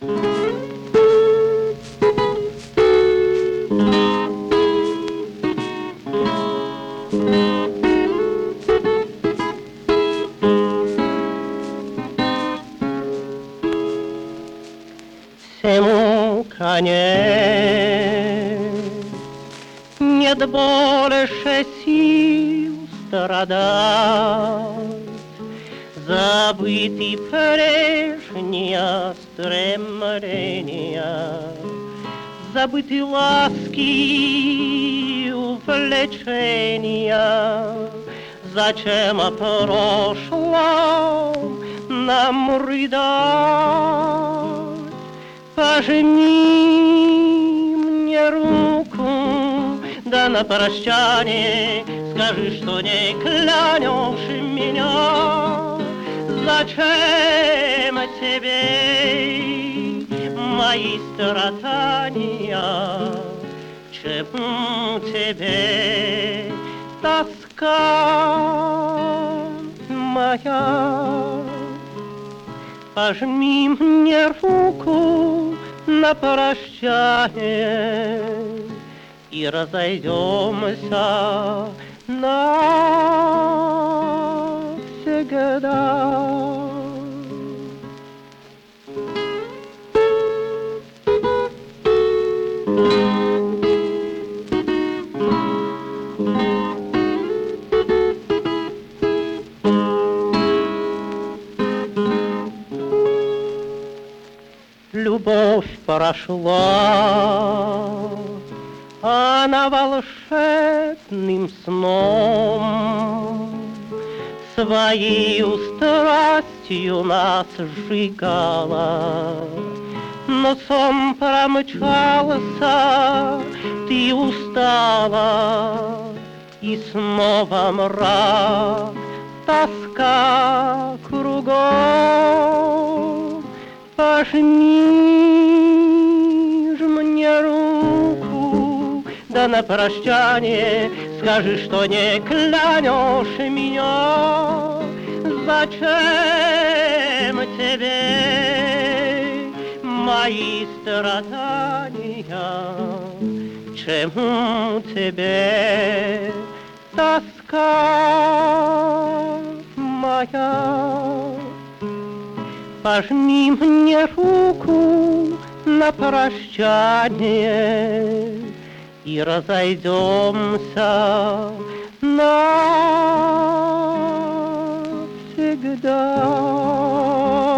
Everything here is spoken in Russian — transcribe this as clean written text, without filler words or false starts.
Всему конец, нет больше сил страдать, забыть и прежние стремления, забыть и ласки, и увлечения. Зачем о прошлом нам рыдать? Пожми мне руку, да на прощание скажи, что не клянешь меня. Зачем тебе мои страдания? К чему тебе тоска моя? Пожми мне руку на прощание и разойдемся навсегда. Любовь прошла, она волшебным сном своею страстью нас сжигала. Но сон промчался, ты устала, и снова мрак, тоска кругом. Пожми ж мне руку, да на прощание скажи, что не клянешь меня. Зачем тебе мои страдания? К чему тебе тоска моя? Пожми мне руку на прощание и разойдемся навсегда.